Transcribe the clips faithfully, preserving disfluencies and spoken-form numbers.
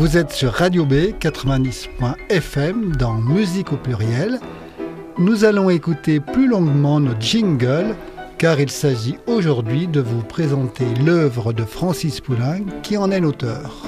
Vous êtes sur Radio B quatre-vingt-dix point F M dans Musique au pluriel. Nous allons écouter plus longuement notre jingle car il s'agit aujourd'hui de vous présenter l'œuvre de Francis Poulenc qui en est l'auteur.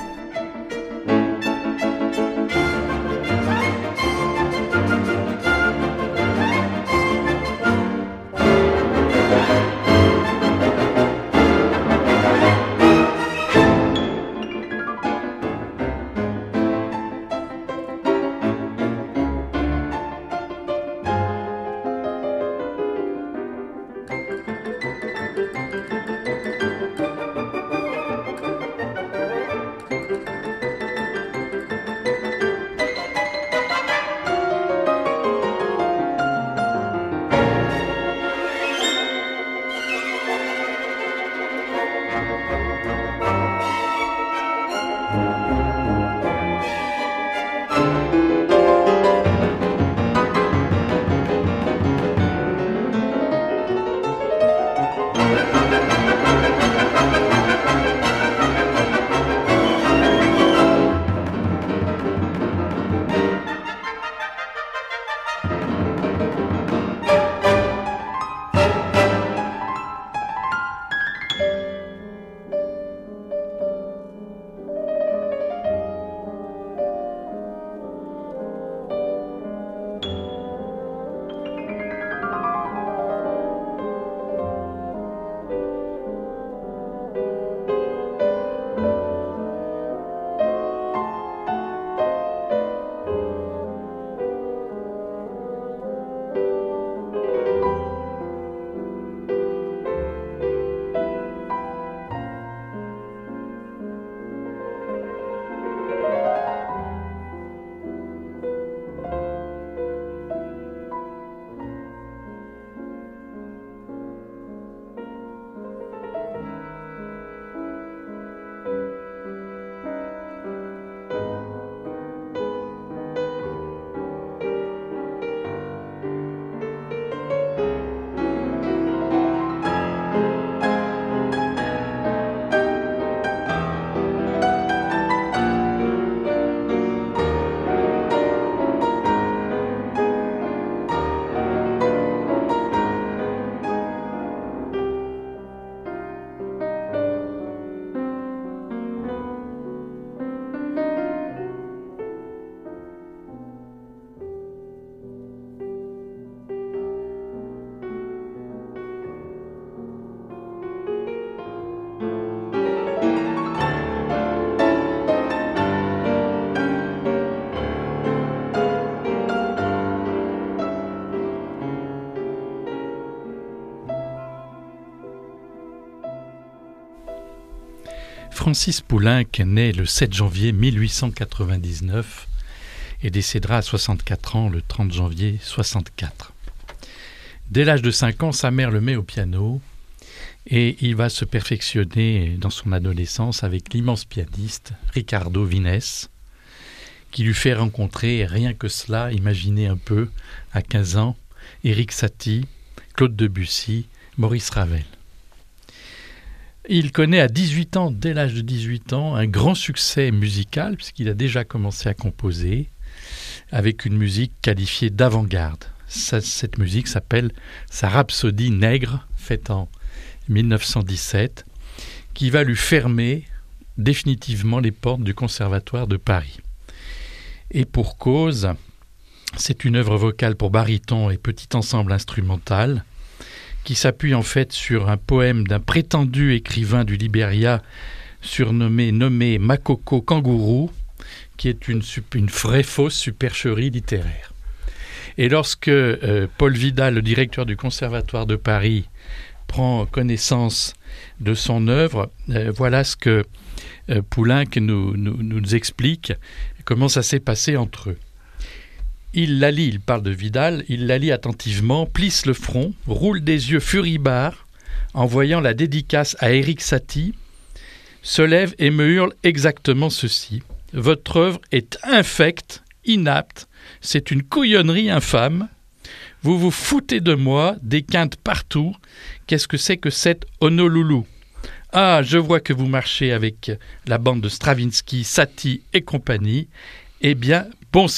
Francis Poulenc naît le sept janvier mille huit cent quatre-vingt-dix-neuf et décédera à soixante-quatre ans le trente janvier soixante-quatre. Dès l'âge de cinq ans, sa mère le met au piano et il va se perfectionner dans son adolescence avec l'immense pianiste Riccardo Vines, qui lui fait rencontrer, rien que cela, imaginez un peu, à quinze ans, Erik Satie, Claude Debussy, Maurice Ravel. Il connaît à dix-huit ans, dès l'âge de dix-huit ans, un grand succès musical puisqu'il a déjà commencé à composer avec une musique qualifiée d'avant-garde. Ça, cette musique s'appelle sa Rhapsodie nègre, faite en mille neuf cent dix-sept, qui va lui fermer définitivement les portes du Conservatoire de Paris. Et pour cause, c'est une œuvre vocale pour baryton et petit ensemble instrumental qui s'appuie en fait sur un poème d'un prétendu écrivain du Libéria surnommé nommé Makoko Kangourou, qui est une, une vraie fausse supercherie littéraire. Et lorsque euh, Paul Vidal, le directeur du Conservatoire de Paris, prend connaissance de son œuvre, euh, voilà ce que euh, Poulenc nous, nous, nous explique, comment ça s'est passé entre eux. Il la lit, il parle de Vidal, il la lit attentivement, plisse le front, roule des yeux furibards, en voyant la dédicace à Erik Satie, se lève et me hurle exactement ceci. Votre œuvre est infecte, inapte, c'est une couillonnerie infâme. Vous vous foutez de moi, des quintes partout. Qu'est-ce que c'est que cette Honolulu ? Ah, je vois que vous marchez avec la bande de Stravinsky, Satie et compagnie. Eh bien, bonsoir. »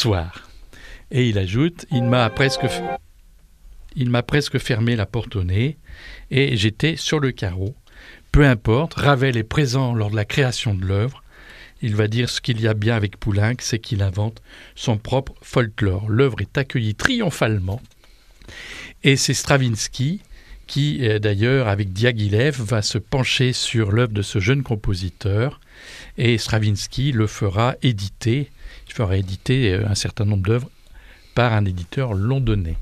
Et il ajoute, il m'a presque, il m'a presque fermé la porte au nez et j'étais sur le carreau. Peu importe, Ravel est présent lors de la création de l'œuvre. Il va dire ce qu'il y a bien avec Poulenc, c'est qu'il invente son propre folklore. L'œuvre est accueillie triomphalement. Et c'est Stravinsky qui, d'ailleurs, avec Diaghilev, va se pencher sur l'œuvre de ce jeune compositeur. Et Stravinsky le fera éditer. Il fera éditer un certain nombre d'œuvres par un éditeur londonais.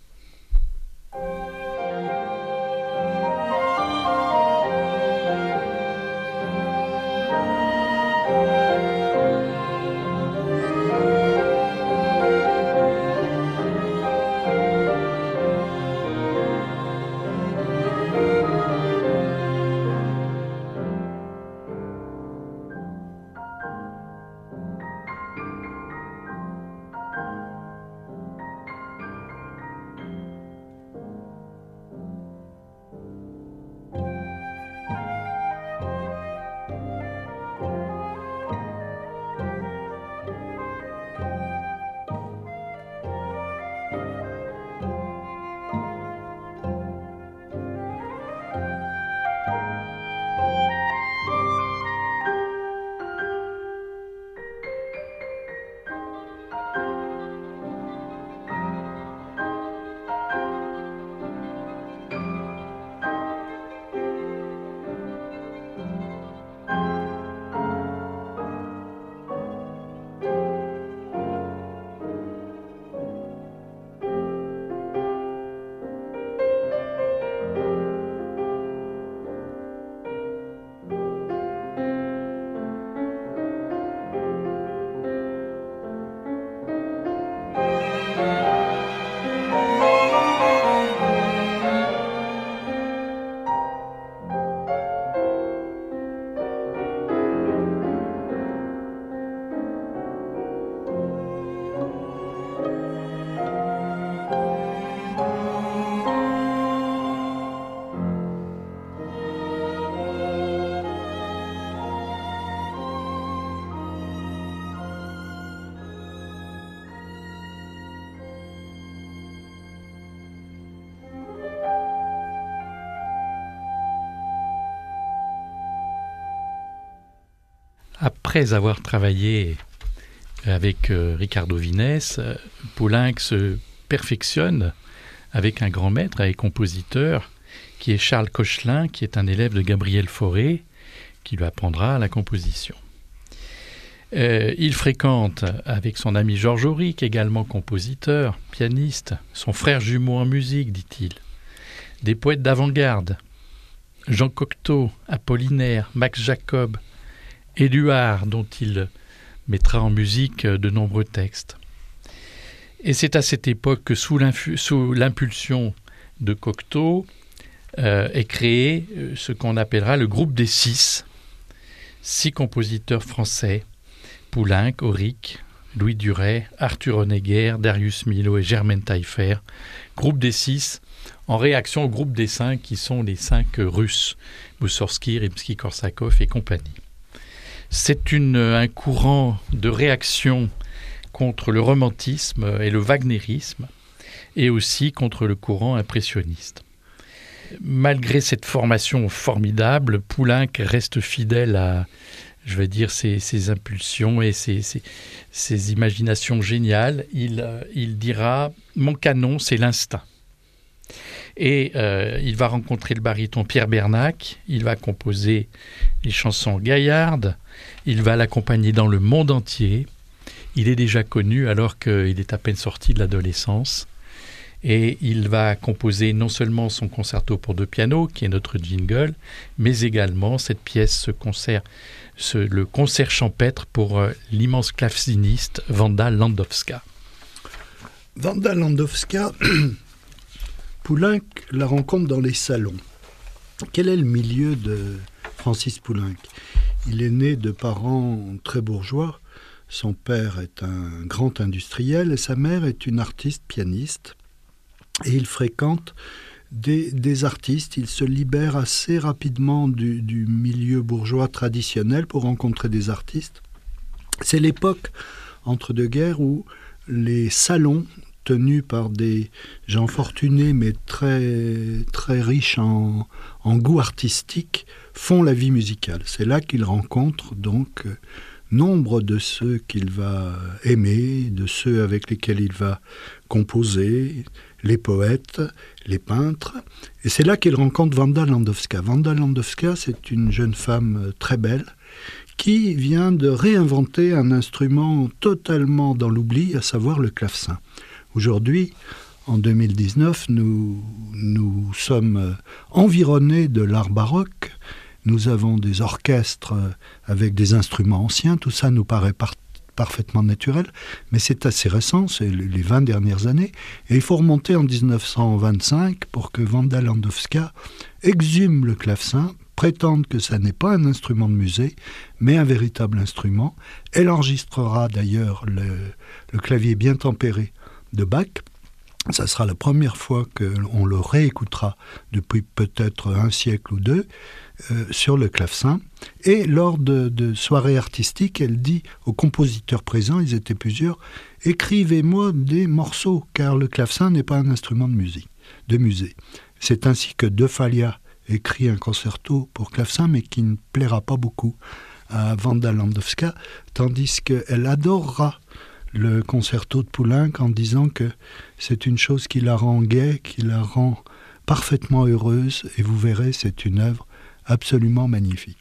Après avoir travaillé avec euh, Ricardo Vines, euh, Poulenc se perfectionne avec un grand maître et compositeur qui est Charles Koechlin, qui est un élève de Gabriel Fauré, qui lui apprendra la composition. Euh, il fréquente avec son ami Georges Auric, également compositeur, pianiste, son frère jumeau en musique, dit-il, des poètes d'avant-garde, Jean Cocteau, Apollinaire, Max Jacob, Éluard, dont il mettra en musique de nombreux textes. Et c'est à cette époque que, sous, sous l'impulsion de Cocteau, euh, est créé ce qu'on appellera le groupe des six. Six compositeurs français, Poulenc, Auric, Louis Duret, Arthur Honegger, Darius Milhaud et Germaine Taillefer. Groupe des six, en réaction au groupe des cinq qui sont les cinq Russes, Moussorgsky, Rimsky-Korsakov et compagnie. C'est une, un courant de réaction contre le romantisme et le wagnérisme, et aussi contre le courant impressionniste. Malgré cette formation formidable, Poulenc reste fidèle à, je vais dire, ses, ses impulsions et ses, ses, ses imaginations géniales. Il, il dira « Mon canon, c'est l'instinct ». Et euh, il va rencontrer le baryton Pierre Bernac, il va composer les chansons gaillardes, il va l'accompagner dans le monde entier. Il est déjà connu alors qu'il est à peine sorti de l'adolescence. Et il va composer non seulement son concerto pour deux pianos, qui est notre jingle, mais également cette pièce, ce concert, ce, le concert champêtre pour euh, l'immense claveciniste Wanda Landowska. Wanda Landowska, Poulenc la rencontre dans les salons. Quel est le milieu de Francis Poulenc ? Il est né de parents très bourgeois. Son père est un grand industriel et sa mère est une artiste pianiste. Et il fréquente des, des artistes. Il se libère assez rapidement du, du milieu bourgeois traditionnel pour rencontrer des artistes. C'est l'époque entre deux guerres où les salons tenus par des gens fortunés mais très, très riches en, en goût artistique font la vie musicale. C'est là qu'il rencontre donc euh, nombre de ceux qu'il va aimer, de ceux avec lesquels il va composer, les poètes, les peintres. Et c'est là qu'il rencontre Wanda Landowska. Wanda Landowska, c'est une jeune femme très belle qui vient de réinventer un instrument totalement dans l'oubli, à savoir le clavecin. Aujourd'hui, en deux mille dix-neuf, nous, nous sommes environnés de l'art baroque. Nous avons des orchestres avec des instruments anciens. Tout ça nous paraît par- parfaitement naturel, mais c'est assez récent, c'est les vingt dernières années. Et il faut remonter en dix-neuf cent vingt-cinq pour que Wanda Landowska exhume le clavecin, prétende que ça n'est pas un instrument de musée, mais un véritable instrument. Elle enregistrera d'ailleurs le, le clavier bien tempéré de Bach. Ça sera la première fois qu'on le réécoutera depuis peut-être un siècle ou deux euh, sur le clavecin. Et lors de, de soirées artistiques, elle dit aux compositeurs présents, ils étaient plusieurs, « Écrivez-moi des morceaux, car le clavecin n'est pas un instrument de musique, de musée. » C'est ainsi que De Falla écrit un concerto pour clavecin, mais qui ne plaira pas beaucoup à Wanda Landowska, tandis qu'elle adorera le concerto de Poulenc en disant que c'est une chose qui la rend gaie, qui la rend parfaitement heureuse, et vous verrez, c'est une œuvre absolument magnifique.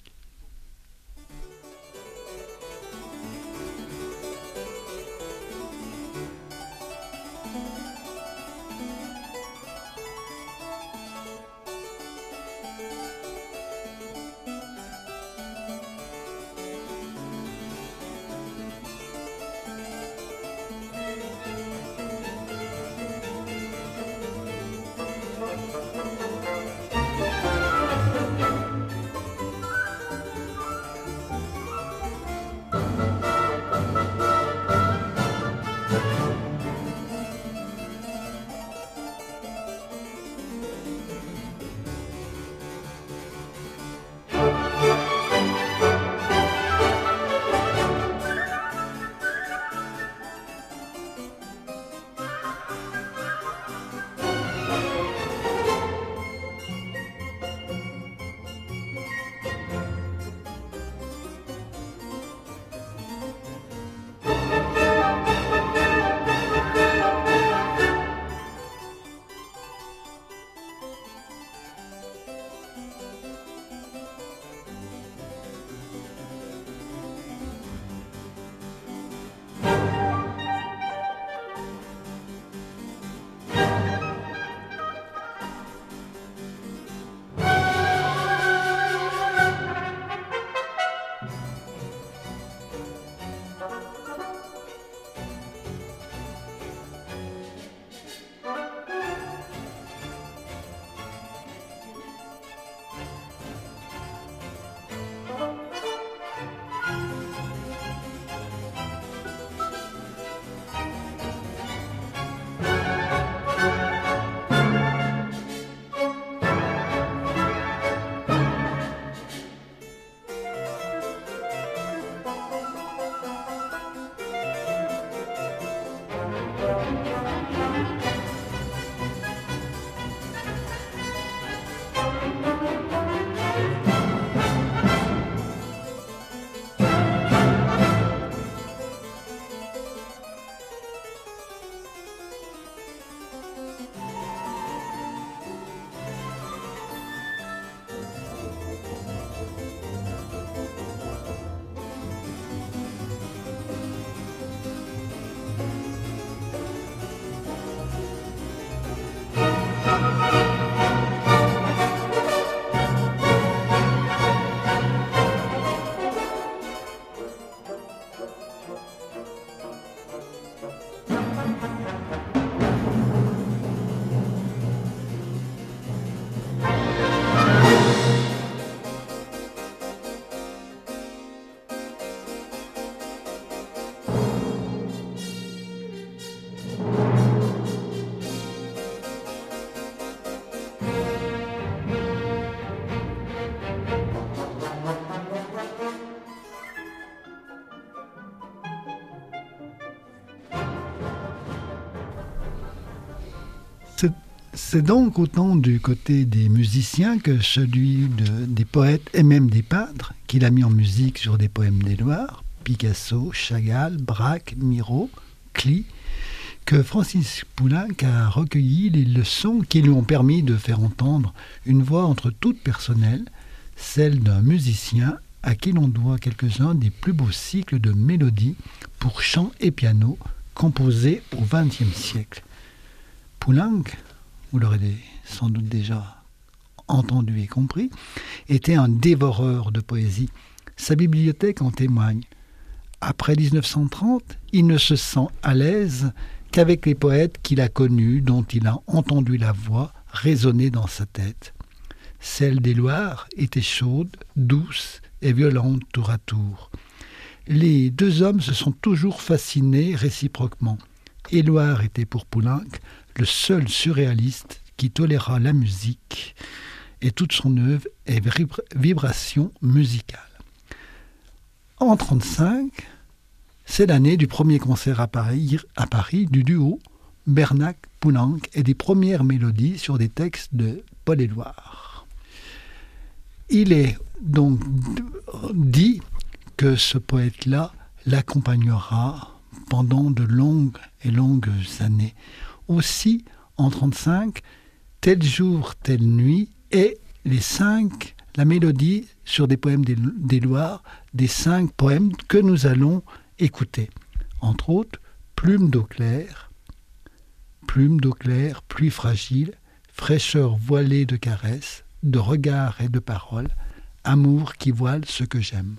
C'est donc autant du côté des musiciens que celui de, des poètes et même des peintres qu'il a mis en musique sur des poèmes d'Éluard, Picasso, Chagall, Braque, Miro, Klee, que Francis Poulenc a recueilli les leçons qui lui ont permis de faire entendre une voix entre toutes personnelles, celle d'un musicien à qui l'on doit quelques-uns des plus beaux cycles de mélodies pour chant et piano composés au vingtième siècle. Poulenc, vous l'aurez sans doute déjà entendu et compris, était un dévoreur de poésie. Sa bibliothèque en témoigne. Après dix-neuf cent trente, il ne se sent à l'aise qu'avec les poètes qu'il a connus, dont il a entendu la voix résonner dans sa tête. Celle d'Éluard était chaude, douce et violente tour à tour. Les deux hommes se sont toujours fascinés réciproquement. Éluard était pour Poulenc le seul surréaliste qui toléra la musique et toute son œuvre est vibration musicale. En mille neuf cent trente-cinq, c'est l'année du premier concert à Paris, à Paris du duo Bernac-Poulenc et des premières mélodies sur des textes de Paul Éluard. Il est donc dit que ce poète-là l'accompagnera pendant de longues et longues années. Aussi, en mille neuf cent trente-cinq, Tel jour, telle nuit, et les cinq, la mélodie sur des poèmes d'Éluard, des cinq poèmes que nous allons écouter. Entre autres, Plume d'eau claire, Plume d'eau claire, pluie fragile, fraîcheur voilée de caresses, de regards et de paroles, amour qui voile ce que j'aime.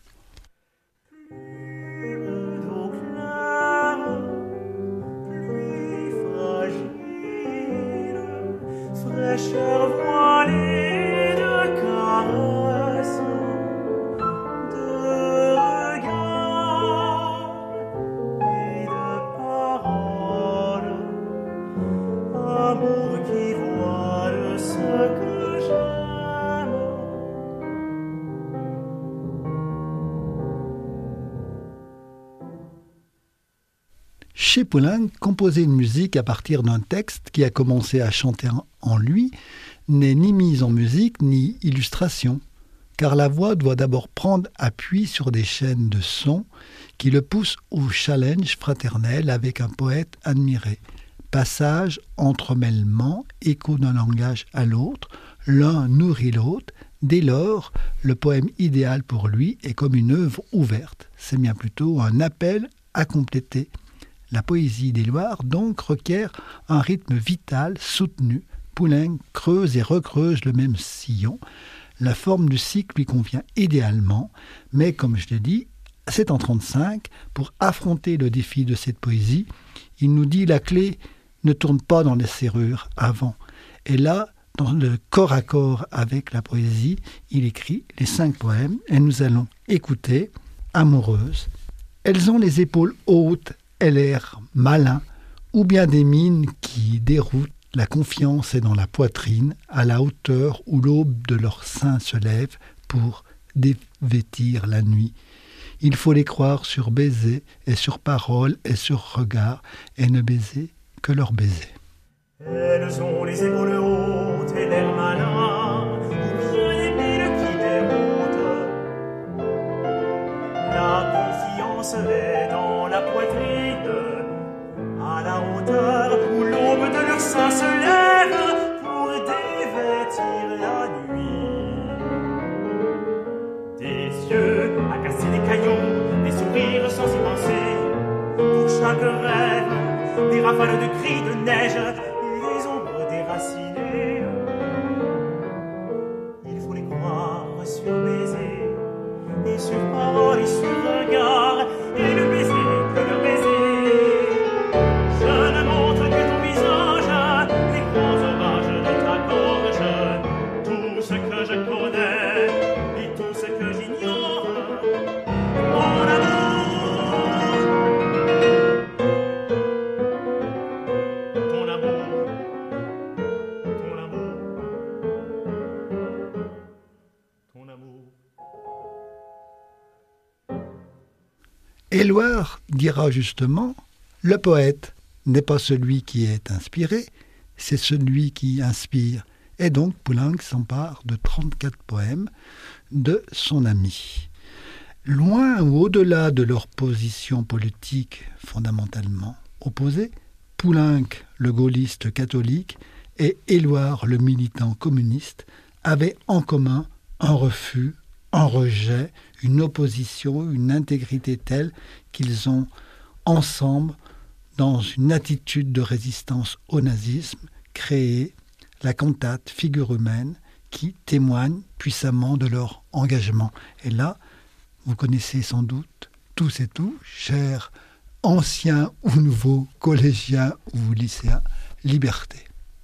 Fraîcheur voilée de caresses, de regards et de paroles, amour qui voile ce que j'aime. Chez Poulenc, composer une musique à partir d'un texte qui a commencé à chanter en lui n'est ni mise en musique ni illustration, car la voix doit d'abord prendre appui sur des chaînes de sons qui le poussent au challenge fraternel avec un poète admiré. Passage, entremêlement, écho d'un langage à l'autre, l'un nourrit l'autre. Dès lors, le poème idéal pour lui est comme une œuvre ouverte. C'est bien plutôt un appel à compléter. La poésie d'Éluard, donc, requiert un rythme vital, soutenu. Poulenc creuse et recreuse le même sillon. La forme du cycle lui convient idéalement, mais comme je l'ai dit, c'est en trente-cinq, pour affronter le défi de cette poésie, il nous dit la clé ne tourne pas dans les serrures avant. Et là, dans le corps à corps avec la poésie, il écrit les cinq poèmes et nous allons écouter Amoureuse. Elles ont les épaules hautes et l'air malin, ou bien des mines qui déroutent. La confiance est dans la poitrine, à la hauteur où l'aube de leur sein se lève pour dévêtir la nuit. Il faut les croire sur baiser et sur parole et sur regard, et ne baiser que leur baiser. Elles ont les épaules hautes et l'air malin, ou bien les mines qui déroutent. La confiance est dans la poitrine, à la hauteur où l'aube de leur sein se lève pour dévêtir la nuit. Des yeux à casser des cailloux, des sourires sans y penser, pour chaque rêve, des rafales de cris de neige, des ombres déracinées. Il faut les croire sur baiser, et sur parole et sur regard, et ne baiser que le baiser. Je ne montre que ton visage, les grands orages de ta gorge, tout ce que je connais et tout ce que j'ignore. Mon amour, ton amour, ton amour, ton amour. Éluard dira justement, le poète n'est pas celui qui est inspiré, c'est celui qui inspire. Et donc Poulenc s'empare de trente-quatre poèmes de son ami. Loin ou au-delà de leur position politique fondamentalement opposée, Poulenc, le gaulliste catholique, et Éluard, le militant communiste, avaient en commun un refus, un rejet, une opposition, une intégrité telle qu'ils ont ensemble, dans une attitude de résistance au nazisme, créé la cantate Figure humaine qui témoigne puissamment de leur engagement. Et là, vous connaissez sans doute tous et tout, chers anciens ou nouveaux collégiens ou lycéens, Liberté.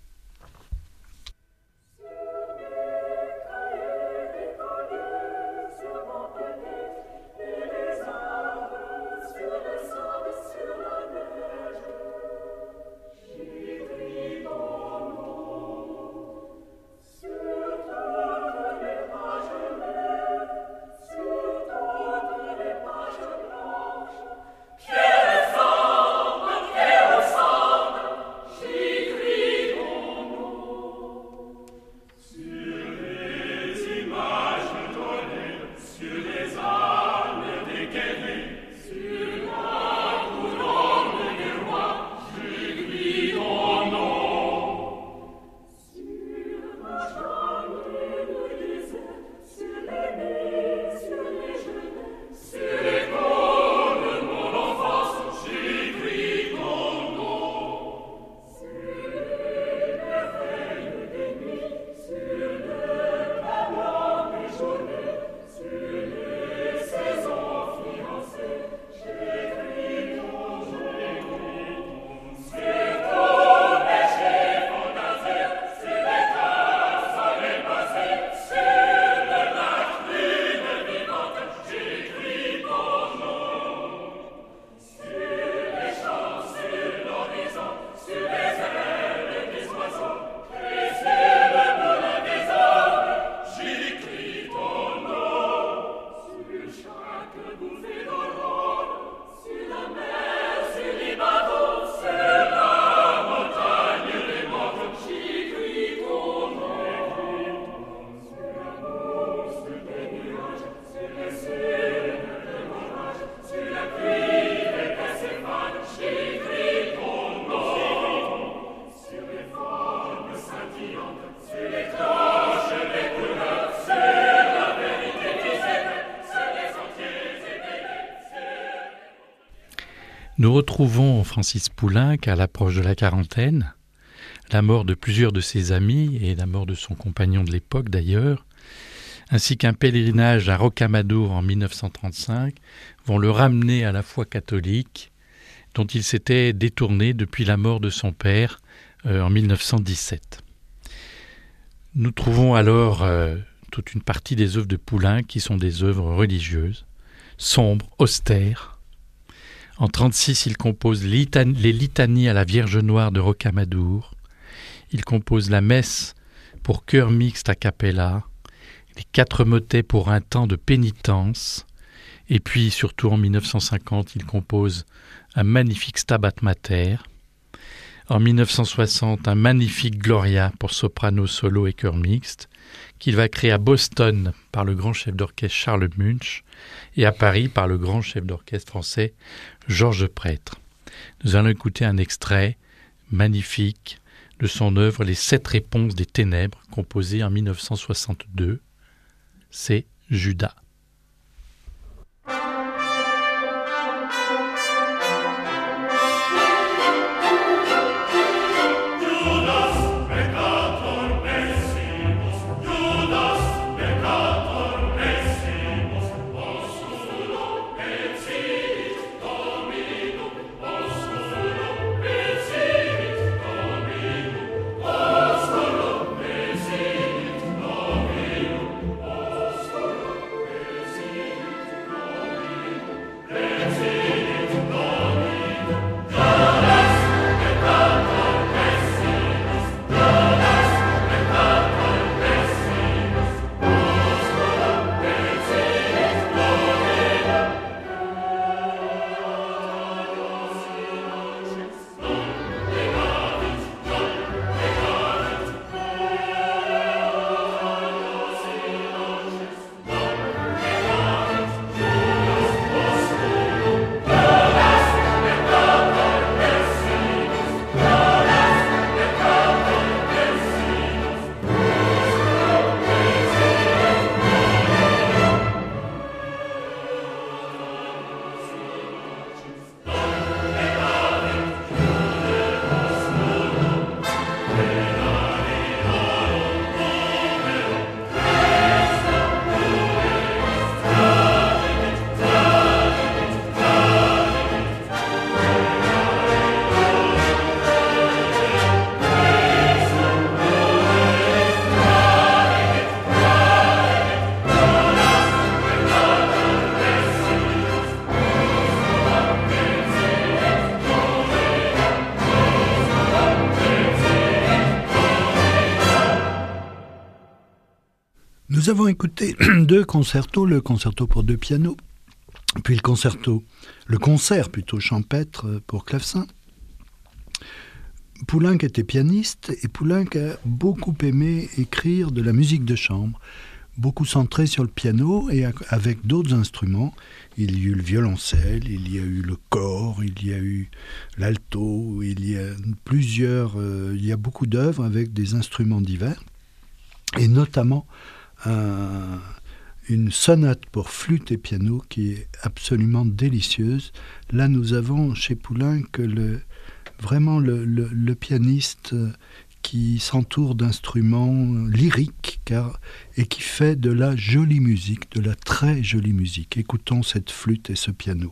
Nous retrouvons Francis Poulenc à l'approche de la quarantaine, la mort de plusieurs de ses amis et la mort de son compagnon de l'époque d'ailleurs, ainsi qu'un pèlerinage à Rocamadour en mille neuf cent trente-cinq, vont le ramener à la foi catholique dont il s'était détourné depuis la mort de son père euh, en mille neuf cent dix-sept. Nous trouvons alors euh, toute une partie des œuvres de Poulenc qui sont des œuvres religieuses, sombres, austères. En trente-six, il compose les litanies à la Vierge Noire de Rocamadour. Il compose la messe pour chœur mixte a cappella, les quatre motets pour un temps de pénitence. Et puis, surtout en mille neuf cent cinquante, il compose un magnifique Stabat Mater. En mille neuf cent soixante, un magnifique Gloria pour soprano solo et chœur mixte, qu'il va créer à Boston par le grand chef d'orchestre Charles Munch et à Paris par le grand chef d'orchestre français Georges Prêtre. Nous allons écouter un extrait magnifique de son œuvre Les Sept Réponses des Ténèbres, composée en mille neuf cent soixante-deux. C'est Judas. Oscolo Nous avons écouté deux concertos, le concerto pour deux pianos, puis le concerto, le concert plutôt champêtre pour clavecin. Poulenc était pianiste et Poulenc a beaucoup aimé écrire de la musique de chambre, beaucoup centré sur le piano et avec d'autres instruments. Il y a eu le violoncelle, il y a eu le cor, il y a eu l'alto, il y a plusieurs, euh, il y a beaucoup d'œuvres avec des instruments divers, et notamment un, une sonate pour flûte et piano qui est absolument délicieuse. Là, nous avons chez Poulenc le, vraiment le, le, le pianiste qui s'entoure d'instruments lyriques car, et qui fait de la jolie musique, de la très jolie musique. Écoutons cette flûte et ce piano.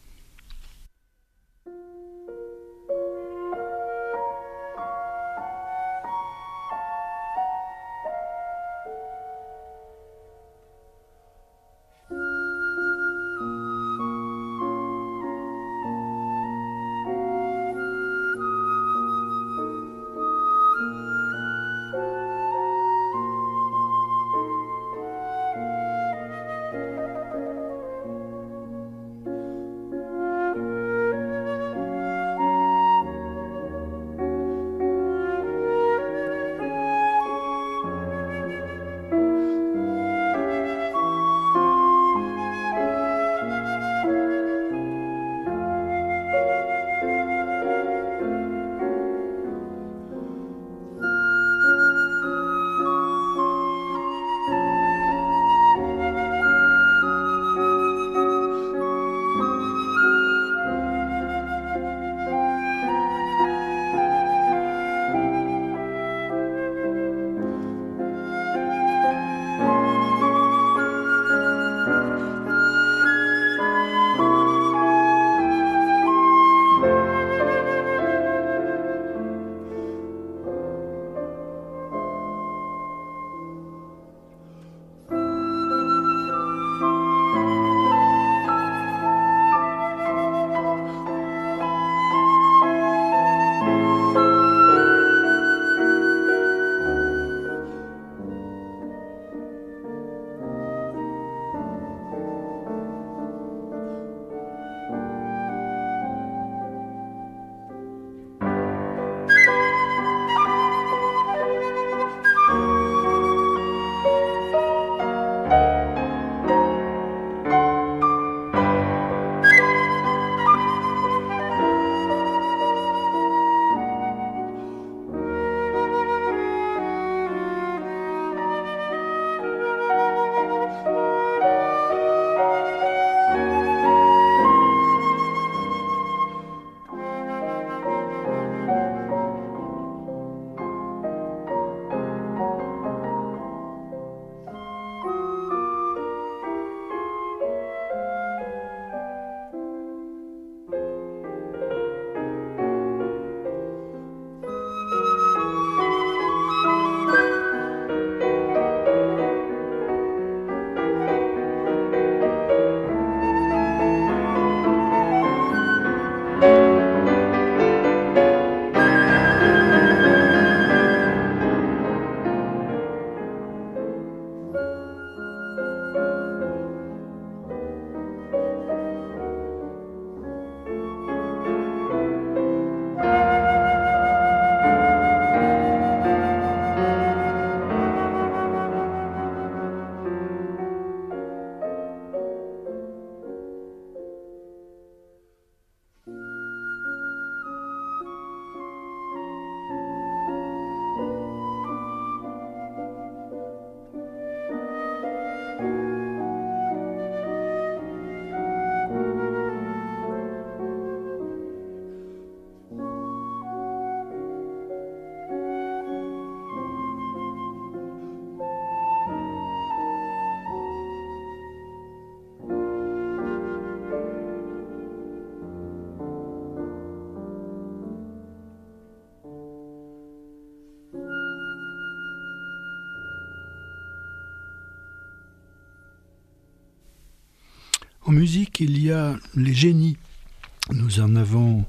En musique, il y a les génies. Nous en avons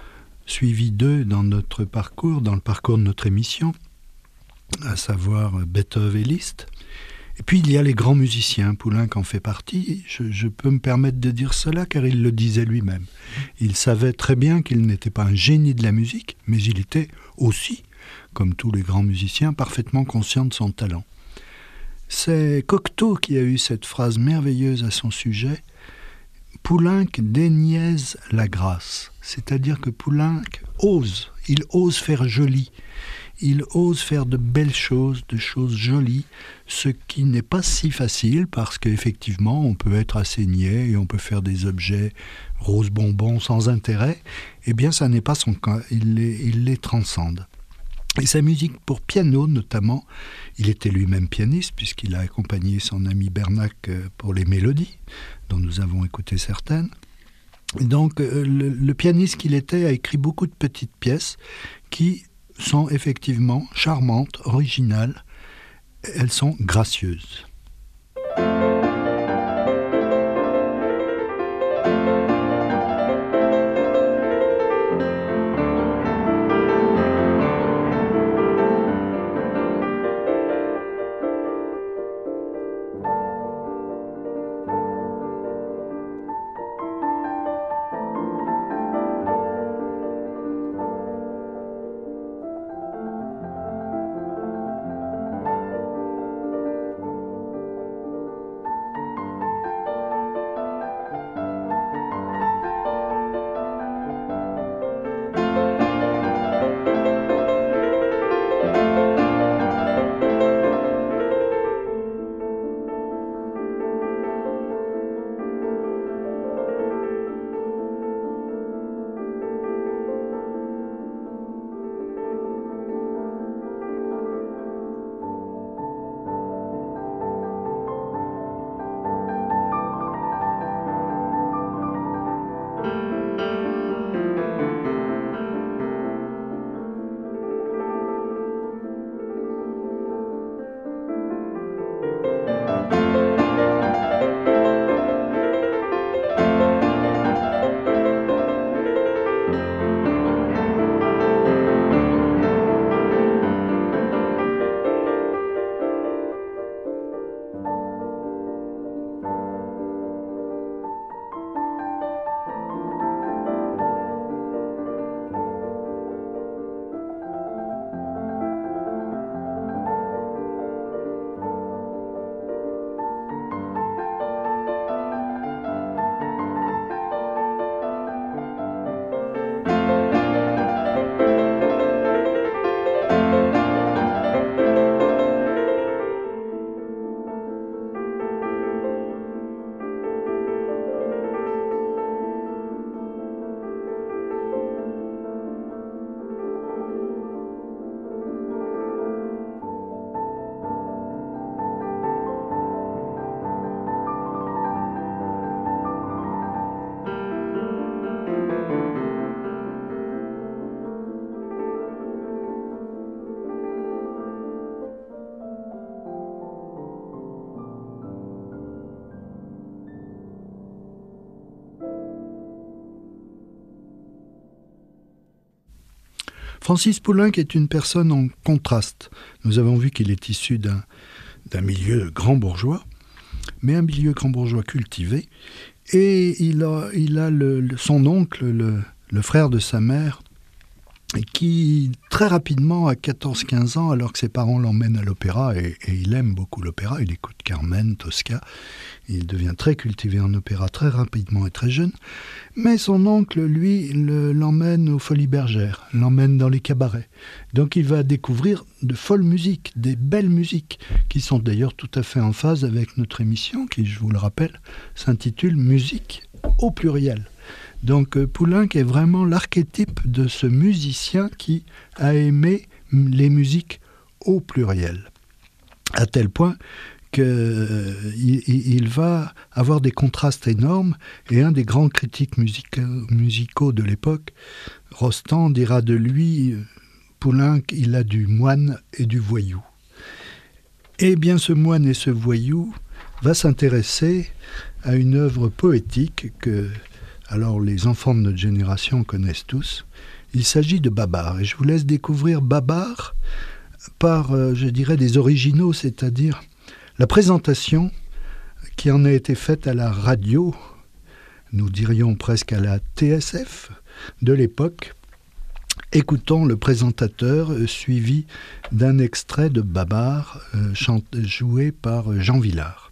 suivi deux dans notre parcours, dans le parcours de notre émission, à savoir Beethoven et Liszt. Et puis il y a les grands musiciens, Poulenc en fait partie, je, je peux me permettre de dire cela car il le disait lui-même. Il savait très bien qu'il n'était pas un génie de la musique, mais il était aussi, comme tous les grands musiciens, parfaitement conscient de son talent. C'est Cocteau qui a eu cette phrase merveilleuse à son sujet, « Poulenc déniaise la grâce », c'est-à-dire que Poulenc ose, il ose faire joli. Il ose faire de belles choses, de choses jolies, ce qui n'est pas si facile parce qu'effectivement on peut être assez niais et on peut faire des objets rose bonbons sans intérêt. Eh bien ça n'est pas son cas, il les, il les transcende. Et sa musique pour piano notamment, il était lui-même pianiste puisqu'il a accompagné son ami Bernac pour les mélodies, dont nous avons écouté certaines. Et donc le, le pianiste qu'il était a écrit beaucoup de petites pièces qui sont effectivement charmantes, originales, elles sont gracieuses. Francis Poulenc est une personne en contraste. Nous avons vu qu'il est issu d'un, d'un milieu grand bourgeois, mais un milieu grand bourgeois cultivé. Et il a, il a le, le, son oncle, le, le frère de sa mère, qui très rapidement, à quatorze quinze ans, alors que ses parents l'emmènent à l'opéra, et, et il aime beaucoup l'opéra, il écoute Carmen, Tosca, il devient très cultivé en opéra très rapidement et très jeune, mais son oncle, lui, le, l'emmène aux Folies Bergères, l'emmène dans les cabarets. Donc il va découvrir de folles musiques, des belles musiques, qui sont d'ailleurs tout à fait en phase avec notre émission, qui, je vous le rappelle, s'intitule « Musique au pluriel ». Donc Poulenc est vraiment l'archétype de ce musicien qui a aimé les musiques au pluriel, à tel point qu'il il va avoir des contrastes énormes, et un des grands critiques musicaux, musicaux de l'époque, Rostand, dira de lui, Poulenc, il a du moine et du voyou. Eh bien ce moine et ce voyou va s'intéresser à une œuvre poétique que alors les enfants de notre génération connaissent tous. Il s'agit de Babar, et je vous laisse découvrir Babar par, euh, je dirais, des originaux, c'est-à-dire La présentation qui en a été faite à la radio, nous dirions presque à la T S F de l'époque, écoutons le présentateur euh, suivi d'un extrait de Babar euh, chante, joué par euh, Jean Vilar.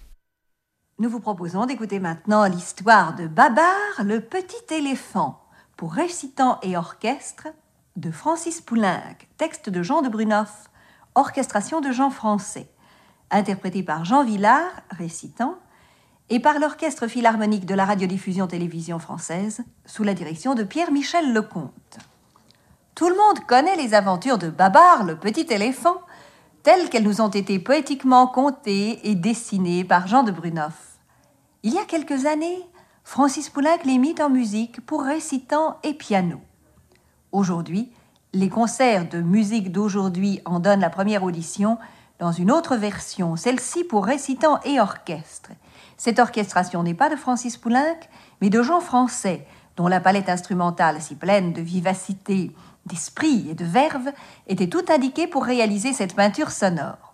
Nous vous proposons d'écouter maintenant l'histoire de Babar, le petit éléphant, pour récitant et orchestre de Francis Poulenc, texte de Jean de Brunoff, orchestration de Jean Francet, interprété par Jean Vilar, récitant, et par l'Orchestre philharmonique de la radiodiffusion-télévision française, sous la direction de Pierre-Michel Lecomte. Tout le monde connaît les aventures de Babar, le petit éléphant, telles qu'elles nous ont été poétiquement contées et dessinées par Jean de Brunoff. Il y a quelques années, Francis Poulenc les mit en musique pour récitant et piano. Aujourd'hui, les concerts de musique d'aujourd'hui en donnent la première audition dans une autre version, celle-ci pour récitant et orchestre. Cette orchestration n'est pas de Francis Poulenc, mais de Jean Francet, dont la palette instrumentale si pleine de vivacité, d'esprit et de verve était tout indiquée pour réaliser cette peinture sonore.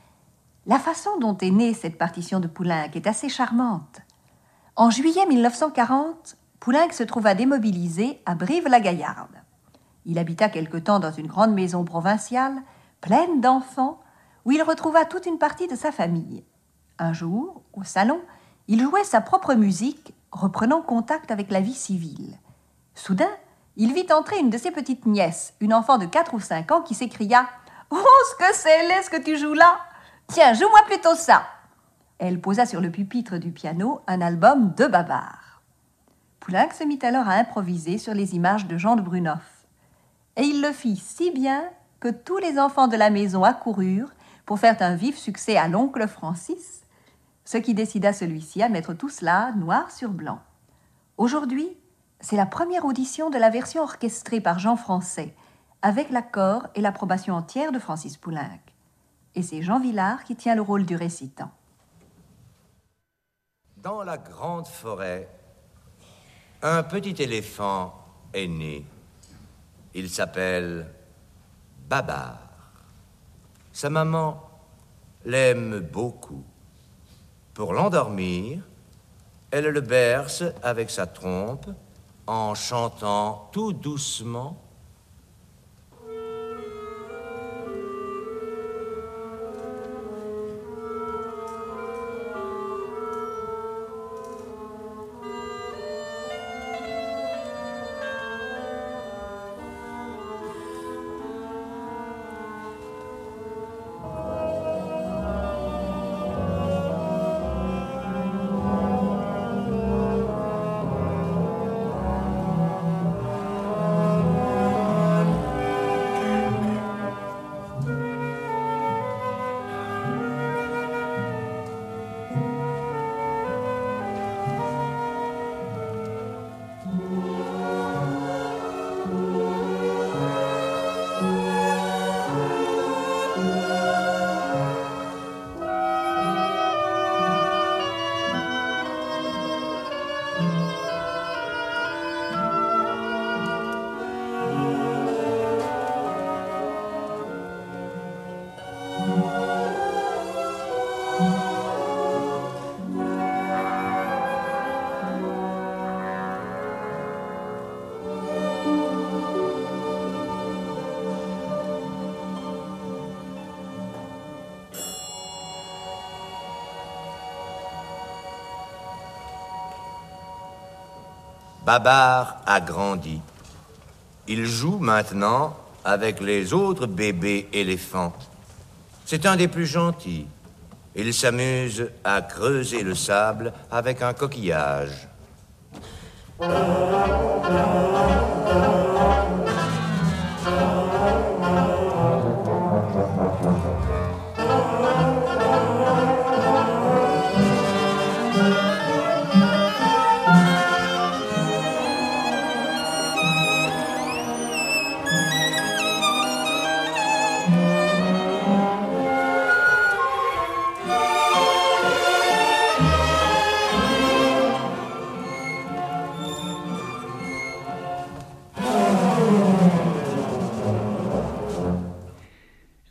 La façon dont est née cette partition de Poulenc est assez charmante. En juillet mille neuf cent quarante, Poulenc se trouva démobilisé à Brive-la-Gaillarde. Il habita quelque temps dans une grande maison provinciale, pleine d'enfants, où il retrouva toute une partie de sa famille. Un jour, au salon, il jouait sa propre musique, reprenant contact avec la vie civile. Soudain, il vit entrer une de ses petites nièces, une enfant de quatre ou cinq ans, qui s'écria « Oh, ce que c'est laid ce que tu joues là! Tiens, joue-moi plutôt ça !» Elle posa sur le pupitre du piano un album de Babar. Poulenc se mit alors à improviser sur les images de Jean de Brunoff. Et il le fit si bien que tous les enfants de la maison accoururent pour faire un vif succès à l'oncle Francis, ce qui décida celui-ci à mettre tout cela noir sur blanc. Aujourd'hui, c'est la première audition de la version orchestrée par Jean Francet, avec l'accord et l'approbation entière de Francis Poulenc. Et c'est Jean Vilar qui tient le rôle du récitant. Dans la grande forêt, un petit éléphant est né. Il s'appelle Babar. Sa maman l'aime beaucoup. Pour l'endormir, elle le berce avec sa trompe en chantant tout doucement. Babar a grandi. Il joue maintenant avec les autres bébés éléphants. C'est un des plus gentils. Il s'amuse à creuser le sable avec un coquillage.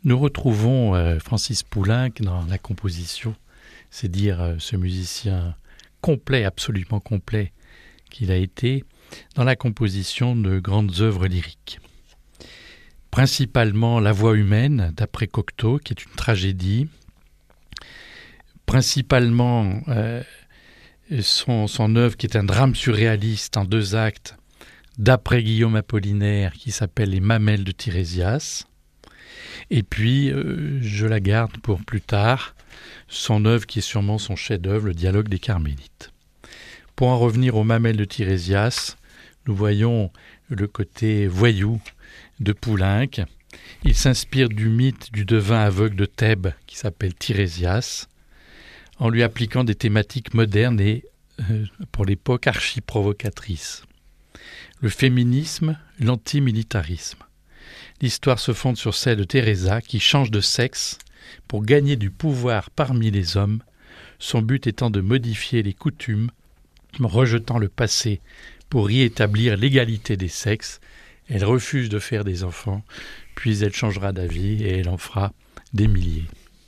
Nous retrouvons euh, Francis Poulenc dans la composition, c'est dire euh, ce musicien complet, absolument complet qu'il a été, dans la composition de grandes œuvres lyriques. Principalement La Voix humaine, d'après Cocteau, qui est une tragédie. Principalement euh, son, son œuvre, qui est un drame surréaliste en deux actes, d'après Guillaume Apollinaire, qui s'appelle Les Mamelles de Tirésias. Et puis, euh, je la garde pour plus tard, son œuvre qui est sûrement son chef-d'œuvre, Le Dialogue des Carmélites. Pour en revenir aux Mamelles de Tirésias, nous voyons le côté voyou de Poulenc. Il s'inspire du mythe du devin aveugle de Thèbes qui s'appelle Tirésias, en lui appliquant des thématiques modernes et, euh, pour l'époque, archi-provocatrices. Le féminisme, l'antimilitarisme. L'histoire se fonde sur celle de Teresa qui change de sexe pour gagner du pouvoir parmi les hommes, son but étant de modifier les coutumes, rejetant le passé pour y établir l'égalité des sexes. Elle refuse de faire des enfants, puis elle changera d'avis et elle en fera des milliers.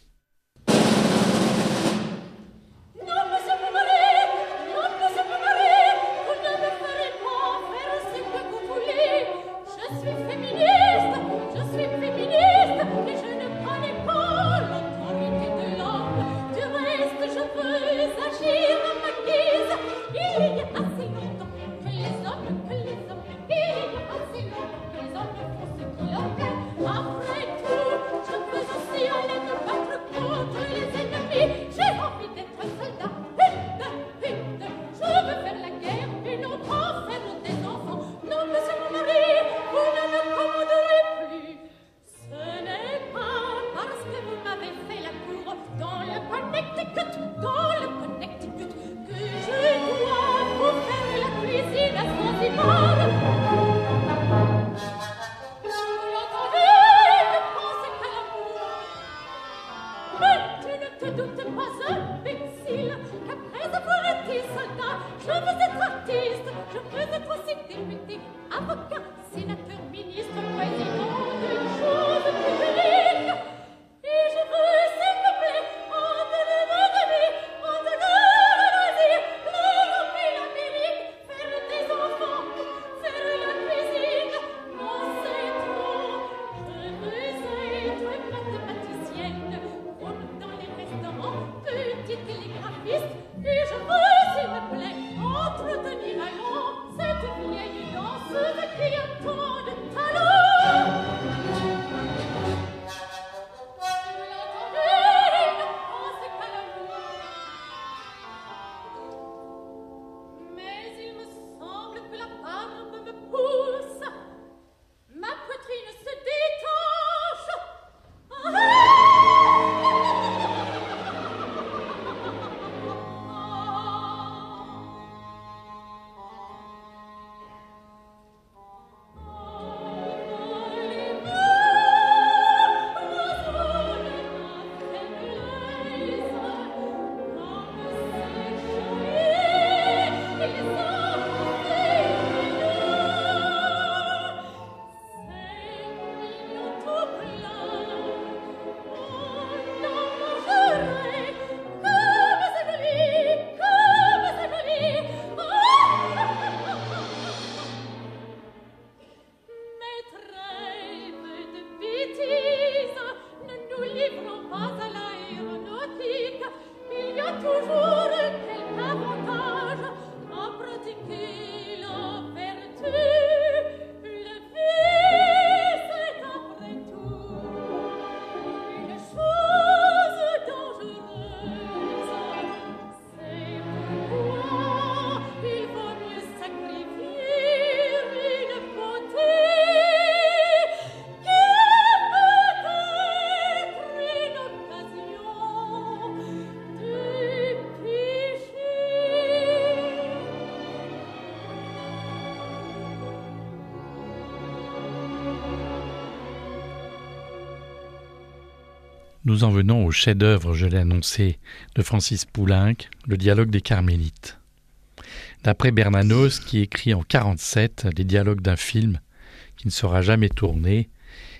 Nous en venons au chef-d'œuvre, je l'ai annoncé, de Francis Poulenc, Le Dialogue des Carmélites. D'après Bernanos, qui écrit en quarante-sept les dialogues d'un film qui ne sera jamais tourné,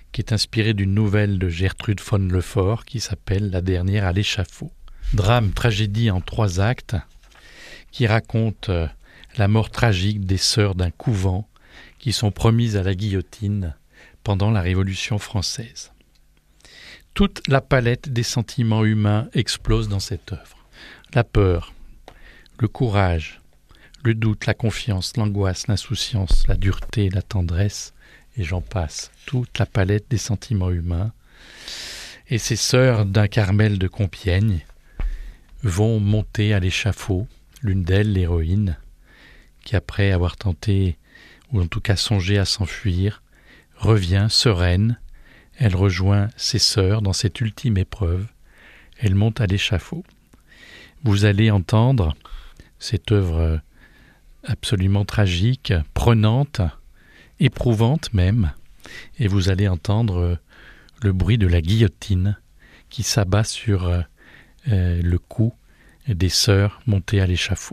qui est inspiré d'une nouvelle de Gertrude von Lefort qui s'appelle La dernière à l'échafaud. Drame, tragédie en trois actes qui raconte euh, la mort tragique des sœurs d'un couvent qui sont promises à la guillotine pendant la Révolution française. Toute la palette des sentiments humains explose dans cette œuvre. La peur, le courage, le doute, la confiance, l'angoisse, l'insouciance, la dureté, la tendresse, et j'en passe. Toute la palette des sentiments humains. Et ces sœurs d'un Carmel de Compiègne vont monter à l'échafaud, l'une d'elles, l'héroïne, qui après avoir tenté, ou en tout cas songé à s'enfuir, revient sereine. Elle rejoint ses sœurs dans cette ultime épreuve. Elle monte à l'échafaud. Vous allez entendre cette œuvre absolument tragique, prenante, éprouvante même, et vous allez entendre le bruit de la guillotine qui s'abat sur euh, le cou des sœurs montées à l'échafaud.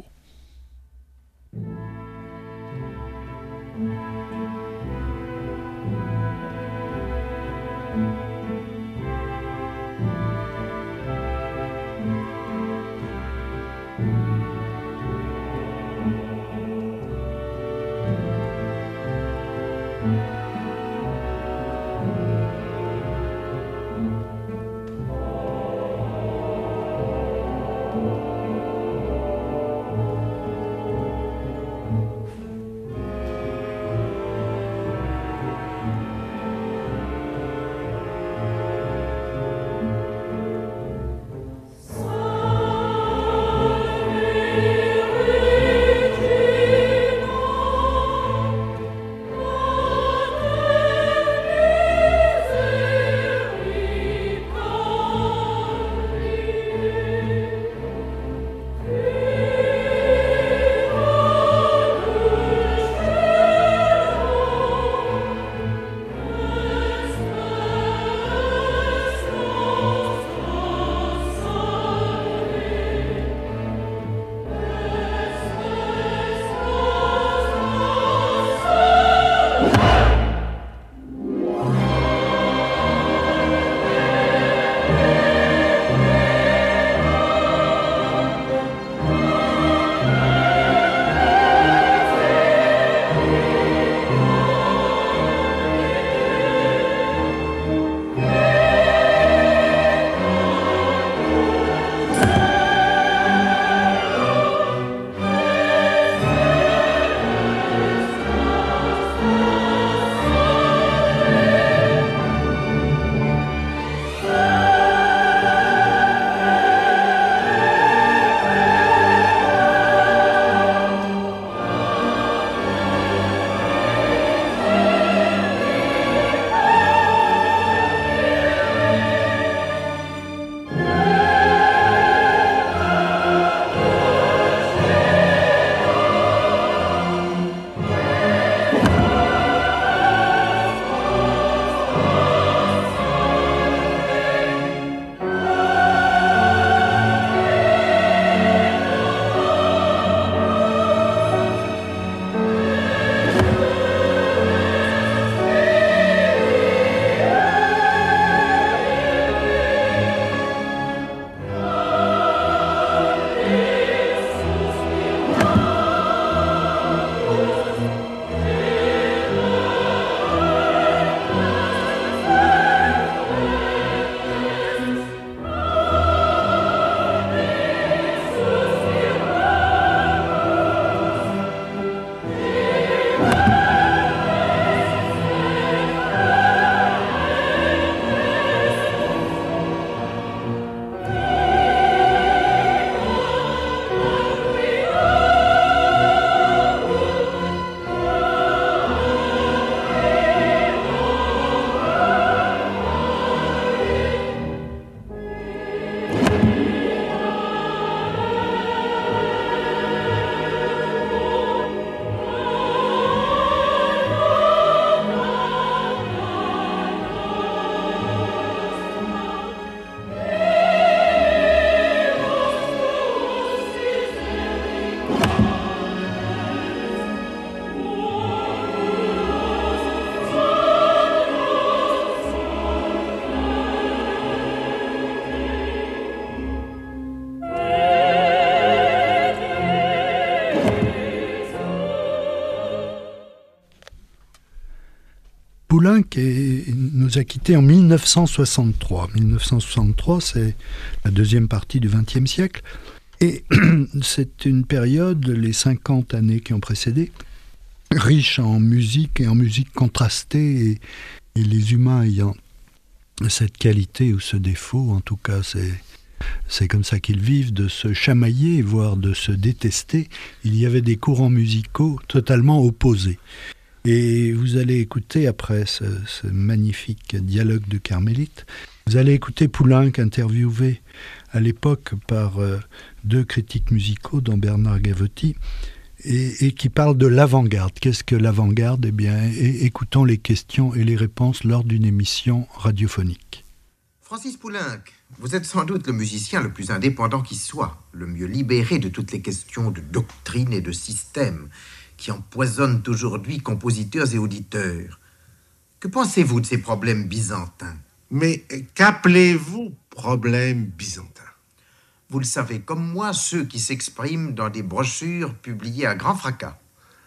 Poulenc est, nous a quittés en mille neuf cent soixante-trois. mille neuf cent soixante-trois, c'est la deuxième partie du vingtième siècle. Et c'est une période, les cinquante années qui ont précédé, riche en musique et en musique contrastée. Et, et les humains ayant cette qualité ou ce défaut, en tout cas, c'est... C'est comme ça qu'ils vivent, de se chamailler, voire de se détester. Il y avait des courants musicaux totalement opposés. Et vous allez écouter, après ce, ce magnifique dialogue de Carmélite, vous allez écouter Poulenc interviewé à l'époque par euh, deux critiques musicaux, dont Bernard Gavotti, et, et qui parle de l'avant-garde. Qu'est-ce que l'avant-garde ? Eh bien, é- écoutons les questions et les réponses lors d'une émission radiophonique. Francis Poulenc, vous êtes sans doute le musicien le plus indépendant qui soit, le mieux libéré de toutes les questions de doctrine et de système qui empoisonnent aujourd'hui compositeurs et auditeurs. Que pensez-vous de ces problèmes byzantins ? Mais qu'appelez-vous problème byzantin ? Vous le savez comme moi, ceux qui s'expriment dans des brochures publiées à grand fracas.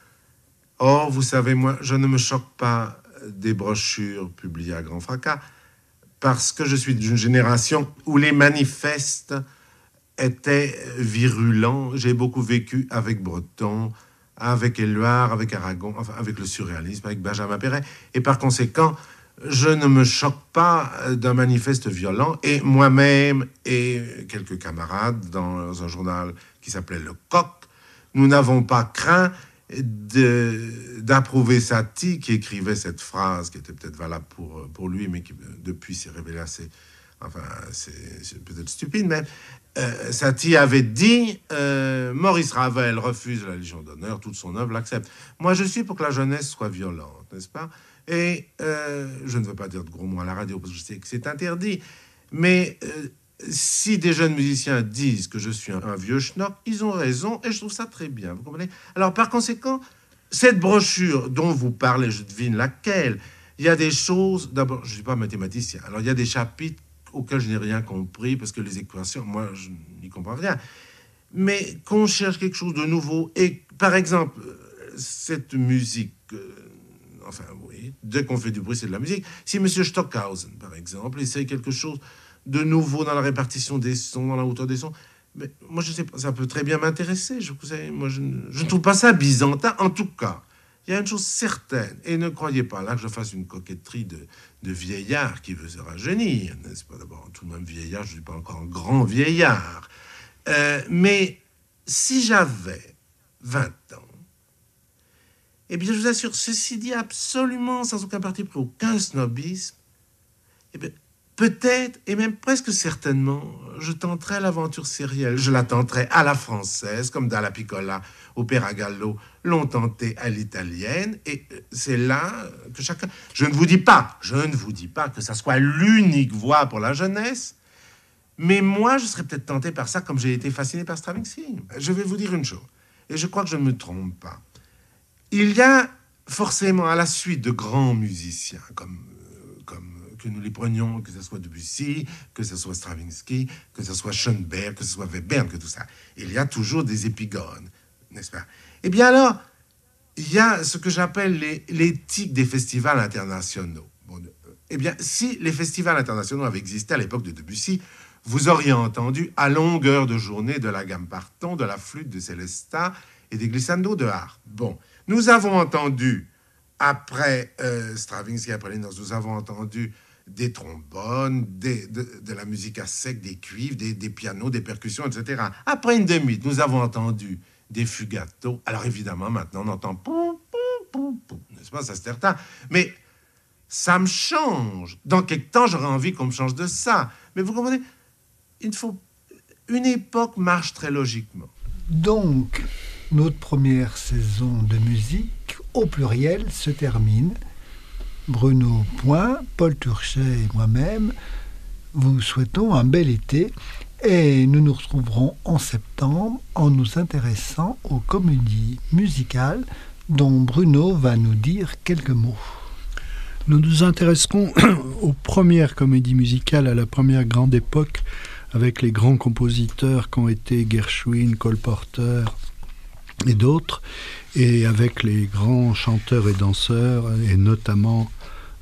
Or, vous savez, moi, je ne me choque pas des brochures publiées à grand fracas, parce que je suis d'une génération où les manifestes étaient virulents. J'ai beaucoup vécu avec Breton, avec Éluard, avec Aragon, enfin avec le surréalisme, avec Benjamin Péret. Et par conséquent, je ne me choque pas d'un manifeste violent. Et moi-même et quelques camarades dans un journal qui s'appelait Le Coq, nous n'avons pas craint De, d'approuver Satie, qui écrivait cette phrase qui était peut-être valable pour, pour lui, mais qui depuis s'est révélée assez, enfin, c'est, c'est peut-être stupide, mais euh, Satie avait dit euh, Maurice Ravel refuse la Légion d'honneur, toute son œuvre l'accepte. Moi, je suis pour que la jeunesse soit violente, n'est-ce pas ? Et euh, je ne veux pas dire de gros mots à la radio parce que je sais que c'est interdit, mais euh, si des jeunes musiciens disent que je suis un, un vieux schnock, ils ont raison et je trouve ça très bien, vous comprenez ? Alors par conséquent, cette brochure dont vous parlez, je devine laquelle, il y a des choses, d'abord, je ne suis pas mathématicien, alors il y a des chapitres auxquels je n'ai rien compris parce que les équations, moi, je n'y comprends rien. Mais qu'on cherche quelque chose de nouveau et, par exemple, cette musique, euh, enfin oui, dès qu'on fait du bruit, c'est de la musique. Si M. Stockhausen, par exemple, essaye quelque chose de nouveau dans la répartition des sons, dans la hauteur des sons, mais moi je sais pas, ça peut très bien m'intéresser. Je, vous savez, moi je, je ne trouve pas ça byzantin. En tout cas, il y a une chose certaine, et ne croyez pas là que je fasse une coquetterie de, de vieillard qui veut se rajeunir, n'est-ce pas ? D'abord, tout de même vieillard, je ne suis pas encore un grand vieillard. Euh, mais si j'avais vingt ans, eh bien je vous assure, ceci dit absolument sans aucun parti pris, aucun snobisme, eh bien peut-être, et même presque certainement, je tenterai l'aventure sérielle. Je la tenterai à la française, comme Dalla Piccola, Opéra Gallo l'ont tenté à l'italienne. Et c'est là que chacun... Je ne vous dis pas, je ne vous dis pas que ça soit l'unique voie pour la jeunesse, mais moi, je serais peut-être tenté par ça, comme j'ai été fasciné par Stravinsky. Je vais vous dire une chose, et je crois que je ne me trompe pas. Il y a forcément, à la suite de grands musiciens, comme... comme que nous les prenions, que ce soit Debussy, que ce soit Stravinsky, que ce soit Schoenberg, que ce soit Webern, que tout ça. Il y a toujours des épigones, n'est-ce pas ? Eh bien alors, il y a ce que j'appelle les, l'éthique des festivals internationaux. Bon, euh, eh bien, si les festivals internationaux avaient existé à l'époque de Debussy, vous auriez entendu à longueur de journée de la gamme Parton, de la flûte de Célestat et des glissando de Harpe. Bon, nous avons entendu, après euh, Stravinsky, après les noces, nous avons entendu des trombones, des, de, de la musique à sec, des cuivres, des, des pianos, des percussions, et cetera. Après une demi, nous avons entendu des fugatos. Alors évidemment, maintenant, on entend poum, poum, poum, poum, n'est-ce pas, ça se terre. Mais ça me change. Dans quelque temps, j'aurais envie qu'on me change de ça. Mais vous comprenez, il faut... Une époque marche très logiquement. Donc, notre première saison de musique, au pluriel, se termine. Bruno Point, Paul Turchet et moi-même vous souhaitons un bel été et nous nous retrouverons en septembre en nous intéressant aux comédies musicales dont Bruno va nous dire quelques mots. Nous nous intéresserons aux premières comédies musicales à la première grande époque avec les grands compositeurs qu'ont été Gershwin, Cole Porter et d'autres, et avec les grands chanteurs et danseurs, et notamment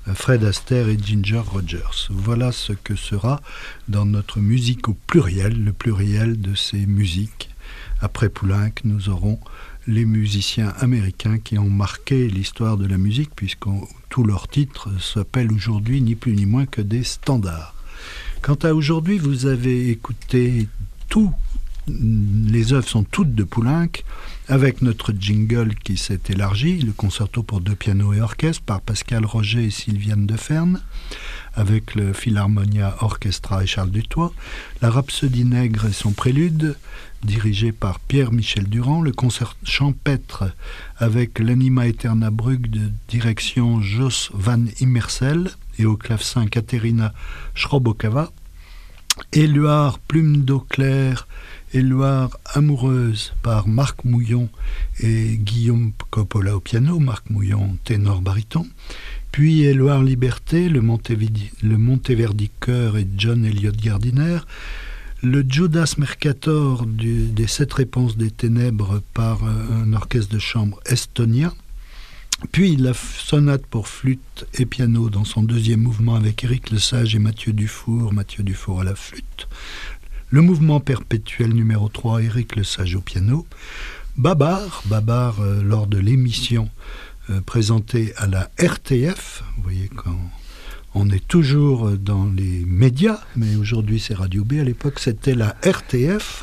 Fred Astaire et Ginger Rogers. Voilà ce que sera dans notre musique au pluriel, le pluriel de ces musiques. Après Poulenc, nous aurons les musiciens américains qui ont marqué l'histoire de la musique, puisque tous leurs titres s'appellent aujourd'hui ni plus ni moins que des standards. Quant à aujourd'hui, vous avez écouté tout, les œuvres sont toutes de Poulenc, avec notre jingle qui s'est élargi, le concerto pour deux pianos et orchestre par Pascal Roger et Sylviane Deferne, avec le Philharmonia Orchestra et Charles Dutoit, la Rhapsodie nègre et son prélude, dirigé par Pierre-Michel Durand, le concert champêtre avec l'Anima Aeterna Brugge de direction Jos van Immersel et au clavecin Katerina Shrobokava, Éluard Plume d'eau claire, Éluard amoureuse par Marc Mouillon et Guillaume Coppola au piano, Marc Mouillon ténor baryton, puis Éluard Liberté, le, Monteverdi, le Monteverdi chœur et John Elliott Gardiner, le Judas Mercator du, des Sept Réponses des Ténèbres par un orchestre de chambre estonien, puis la sonate pour flûte et piano dans son deuxième mouvement avec Éric Lesage et Mathieu Dufour, Mathieu Dufour à la flûte, le mouvement perpétuel numéro trois, Éric Lesage au piano, Babar, Babar euh, lors de l'émission euh, présentée à la R T F, vous voyez quand on est toujours dans les médias, mais aujourd'hui c'est Radio B, à l'époque c'était la R T F,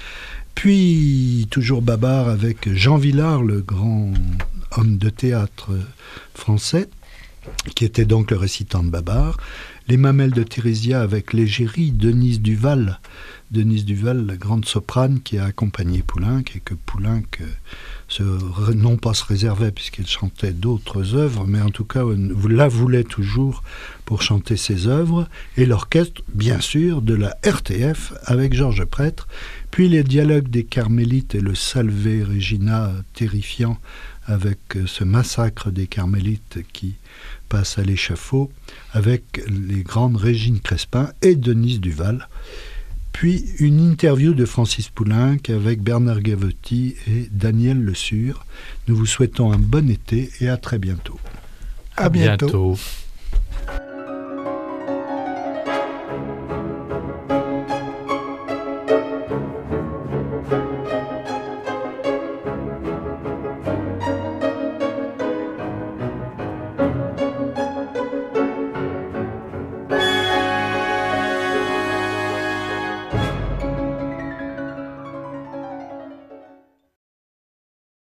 puis toujours Babar avec Jean Villard, le grand homme de théâtre français, qui était donc le récitant de Babar, les Mamelles de Thérésia avec l'égérie, Denise Duval, Denise Duval, la grande soprane qui a accompagné Poulenc et que Poulenc se, non pas se réservait puisqu'il chantait d'autres œuvres, mais en tout cas la voulait toujours pour chanter ses œuvres, et l'orchestre, bien sûr, de la R T F avec Georges Prêtre, puis les dialogues des Carmélites et le Salve Regina terrifiant avec ce massacre des Carmélites qui passe à l'échafaud, avec les grandes Régine Crespin et Denise Duval. Puis une interview de Francis Poulenc avec Bernard Gavotti et Daniel Le Sur. Nous vous souhaitons un bon été et à très bientôt. À bientôt. bientôt.